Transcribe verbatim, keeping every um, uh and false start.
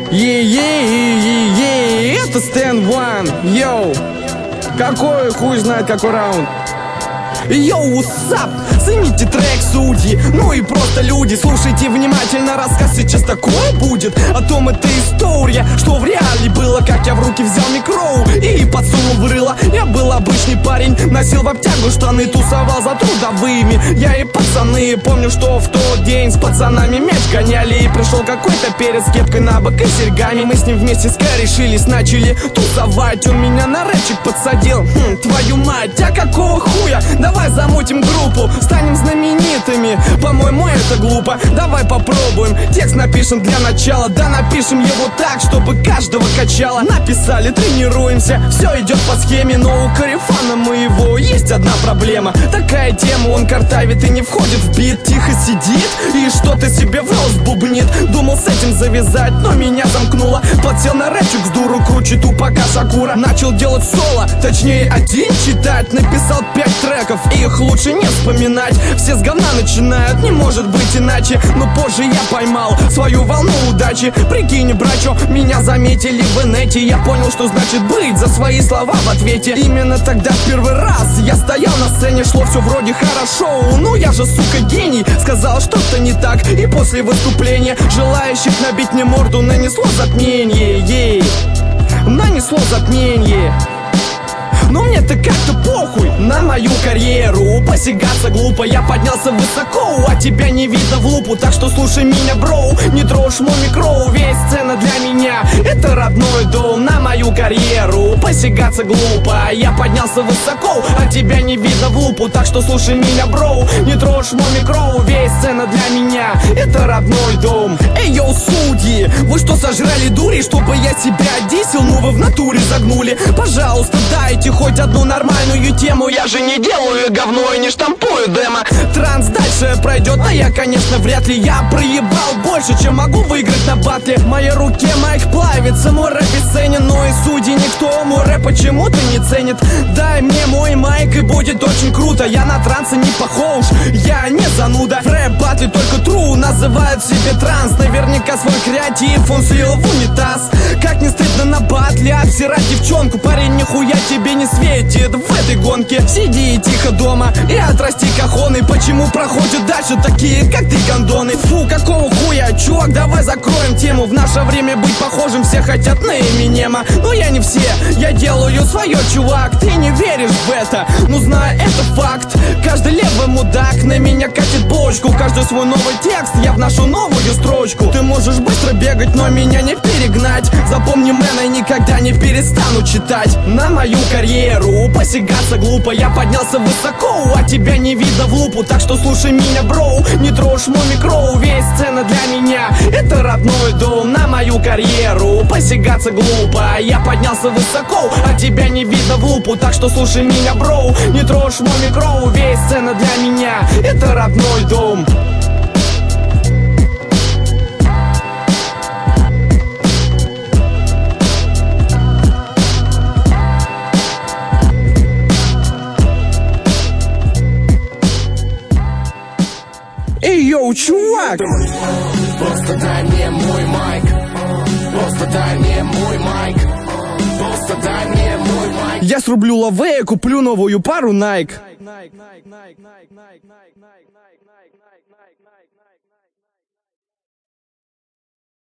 Е-е-е-е-е, это Стэн Ван, йоу. Какой хуй знает какой раунд. Йоу, усап, займите трек, судьи, ну и просто люди. Слушайте внимательно, рассказ сейчас такое будет. О том это история, что в реале было. Как я в руки взял микро и подсунул в рыло. Я был обычный парень, носил в обтягу штаны, тусовал за трудовыми. Я и пацаны, помню, что в тот день с пацанами мяч гоняли. И пришел какой-то перец с кепкой на бок и серьгами. Мы с ним вместе скорешились, начали тусовать. Он меня на рэпчик подсадил, хм, твою мать, а какого хуя? Давай замутим группу, станем знаменитыми. По-моему, это глупо, давай попробуем. Текст напишем для начала, да напишем его так, чтобы каждого качало. Написали, тренируемся, все идет по схеме. Но у Карифана моего есть одна проблема. Такая тема, он картавит и не входит в бит. Тихо сидит и что-то себе в нос бубнит. Думал с этим завязать, но меня замкнуло. Подсел на рэпчик с дуру, круче тупака Шакура. Начал делать соло, точнее один читать. Написал пять треков, и их лучше не вспоминать. Все с говна начинают, не может быть иначе. Но позже я поймал свою волну удачи. Прикинь, брачо, меня заметили в инете. Я понял, что значит быть за свои слова в ответе. Именно тогда в первый раз я стоял на сцене. Шло все вроде хорошо, ну я же, сука, гений. Сказал что-то не так, и после выступления желающих набить мне морду нанесло затмение. Ей, нанесло затмение. Но мне-то как-то похуй на мою карьеру. Посягаться глупо, я поднялся высоко, а тебя не видно в лупу. Так что слушай меня, броу, не трожь мой микро. Весь сцена для меня — это родной дом. На мою карьеру посягаться глупо, я поднялся высоко, а тебя не видно в лупу. Так что слушай меня, броу, не трожь мой микро. Весь сцена для меня — это родной дом. Эй, йоу, судьи, вы что, сожрали дури, чтобы я себя десил? Ну вы в натуре загнули. Пожалуйста, дайте хоть одну нормальную тему. Я же не делаю говно и не штампую демо. Транс дальше пройдет, но я, конечно, вряд ли. Я проебал больше, чем могу выиграть на батле. В моей руке майк плавится, мой рэп бесценен. Но и судьи никто мой рэп почему-то не ценит. Дай мне мой майк и будет очень круто. Я на транса не похож, я не зануда. В рэп батле только тру называют себе транс. Наверняка свой креатив он слил в унитаз. Как не стыдно на батле обсирать девчонку. Парень, нихуя тебе не светит в этой гонке. Сиди тихо дома и отрасти кахоны. Почему проходят дальше такие, как ты, гондоны? Фу, какого хуя, чувак, давай закроем тему. В наше время быть похожим все хотят на Эминема. Но я не все, я делаю свое, чувак. Ты не веришь в это, ну знаю, это факт. Каждый левый мудак на меня катит бочку. Каждый свой новый текст я вношу новую строчку. Ты можешь быстро бегать, но меня не перегнать. Запомни, мэна, и никогда не перестану читать. На мою карьеру посягаться глупо, я поднялся высоко, а тебя не видно в лупу. Так что слушай меня, броу, не трожь мой микро. Весь сцена для меня — это родной дом. На мою карьеру посягаться глупо, я поднялся высоко, а тебя не видно в лупу. Так что слушай меня, броу, не трожь мой микро. Весь сцена для меня — это родной дом. Эй, йоу, чувак! Просто дай мне мой майк. Просто дай мне мой майк. Просто дай мне мой майк. Я срублю лаве, куплю новую пару Nike.